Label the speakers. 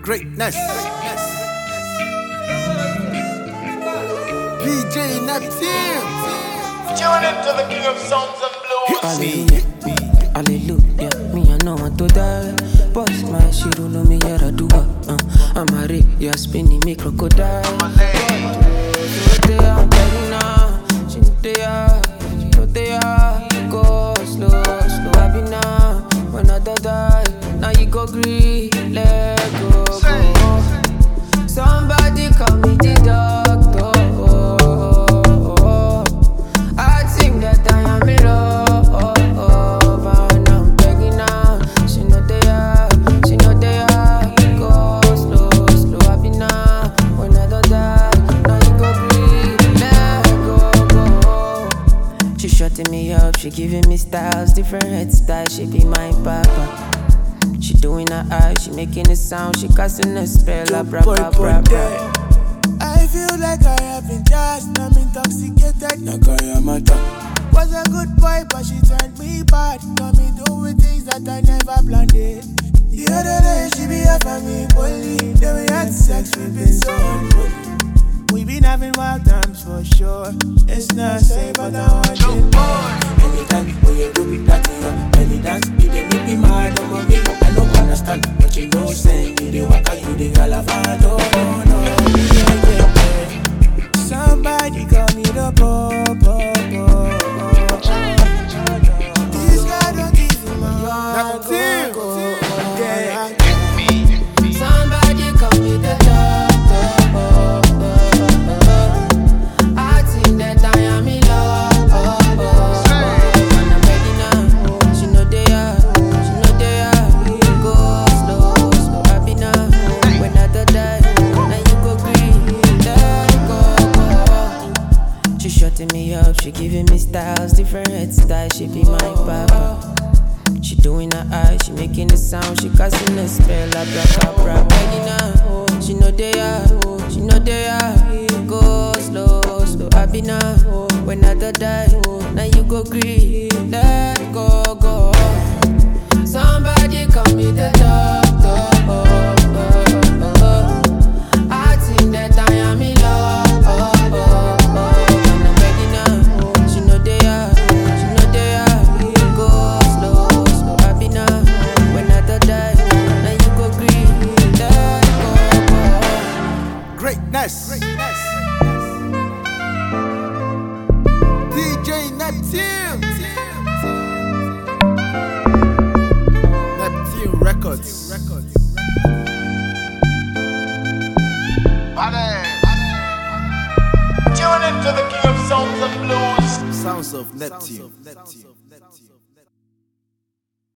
Speaker 1: Greatness. PJ Neptune.
Speaker 2: Tune into the king of sounds and blues.
Speaker 3: Hallelujah, hallelujah. Me I know want to die. Boss my shit, know me here I do I'm a rip, you're spinning me crocodile. She there, I'm telling her. She there, go slow, slow. I be now, when I die, now you go green, let go. Somebody call me the doctor. I think that I am in love, and I'm begging her. She know they are. Go slow, slow. I be now, when I die, now you go breathe, let go. She shutting me up, she giving me styles, different head styles. She be my papa. She doing her eyes, she making a sound, she casting a spell. Bra.
Speaker 4: I feel like I have been just, I'm intoxicated. Nakayamata was a good boy, but she turned me bad. Got me doing things that I never planned it. The other day she be up on me, bully. Then we had sex, we been so unholy. We been having wild times for sure. It's not safe, but I want it. Anytime when you do it, that any dance, you dey make me mad over me. I don't understand, but you know, saying you the waka, you the galavado. No. Somebody call me the popo. This guy don't give me my Somebody call me the doctor. I think that I am in love. And I'm ready now. She know they are. Go slow, slow. I be now. When I die, now you go green. Let go. She shutting me up, she giving me styles, different head styles. She be my papa. She doing her eyes, she making a sound, she casting a spell. Bra. Begging her, she know they are. Go slow, slow. I be now, when I die, now you go green. Let go. Somebody call me the doctor. I think that I am in love. And I'm begging her, she know they are. Go slow, slow. I be now, when I die, now you go green. Let go.
Speaker 1: Greatness. DJ Neptune. Neptune Records.
Speaker 2: Tune into the king of sounds and blues.
Speaker 1: Sounds of Neptune.